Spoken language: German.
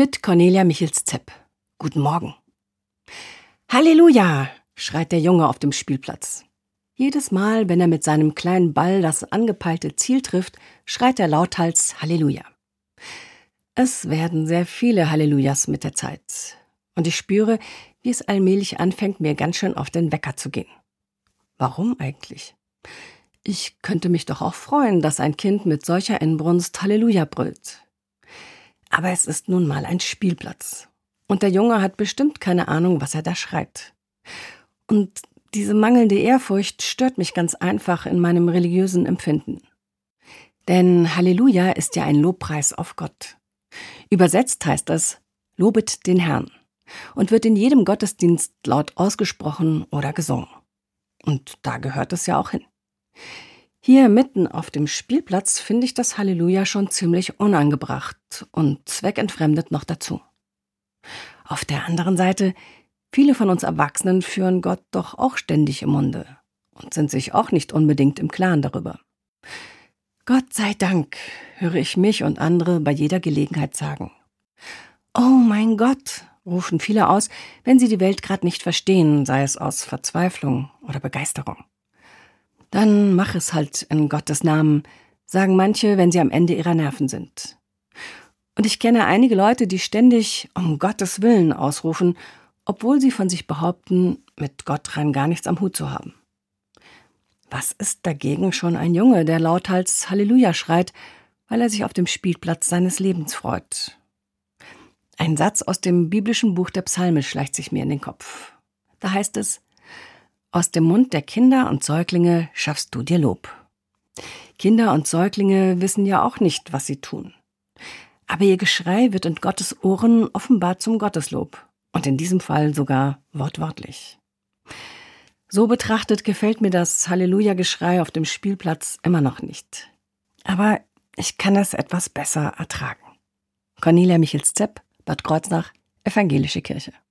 mit Cornelia Michels-Zepp. Guten Morgen. Halleluja, schreit der Junge auf dem Spielplatz. Jedes Mal, wenn er mit seinem kleinen Ball das angepeilte Ziel trifft, schreit er lauthals Halleluja. Es werden sehr viele Hallelujas mit der Zeit. Und ich spüre, wie es allmählich anfängt, mir ganz schön auf den Wecker zu gehen. Warum eigentlich? Ich könnte mich doch auch freuen, dass ein Kind mit solcher Inbrunst Halleluja brüllt. Aber es ist nun mal ein Spielplatz. Und der Junge hat bestimmt keine Ahnung, was er da schreit. Und diese mangelnde Ehrfurcht stört mich ganz einfach in meinem religiösen Empfinden. Denn Halleluja ist ja ein Lobpreis auf Gott. Übersetzt heißt es, lobet den Herrn, und wird in jedem Gottesdienst laut ausgesprochen oder gesungen. Und da gehört es ja auch hin. Hier mitten auf dem Spielplatz finde ich das Halleluja schon ziemlich unangebracht und zweckentfremdet noch dazu. Auf der anderen Seite, viele von uns Erwachsenen führen Gott doch auch ständig im Munde und sind sich auch nicht unbedingt im Klaren darüber. Gott sei Dank, höre ich mich und andere bei jeder Gelegenheit sagen. Oh mein Gott, rufen viele aus, wenn sie die Welt gerade nicht verstehen, sei es aus Verzweiflung oder Begeisterung. Dann mach es halt in Gottes Namen, sagen manche, wenn sie am Ende ihrer Nerven sind. Und ich kenne einige Leute, die ständig um Gottes Willen ausrufen, obwohl sie von sich behaupten, mit Gott rein gar nichts am Hut zu haben. Was ist dagegen schon ein Junge, der lauthals Halleluja schreit, weil er sich auf dem Spielplatz seines Lebens freut? Ein Satz aus dem biblischen Buch der Psalme schleicht sich mir in den Kopf. Da heißt es: Aus dem Mund der Kinder und Säuglinge schaffst du dir Lob. Kinder und Säuglinge wissen ja auch nicht, was sie tun. Aber ihr Geschrei wird in Gottes Ohren offenbar zum Gotteslob. Und in diesem Fall sogar wortwörtlich. So betrachtet gefällt mir das Halleluja-Geschrei auf dem Spielplatz immer noch nicht. Aber ich kann es etwas besser ertragen. Cornelia Michels-Zepp, Bad Kreuznach, Evangelische Kirche.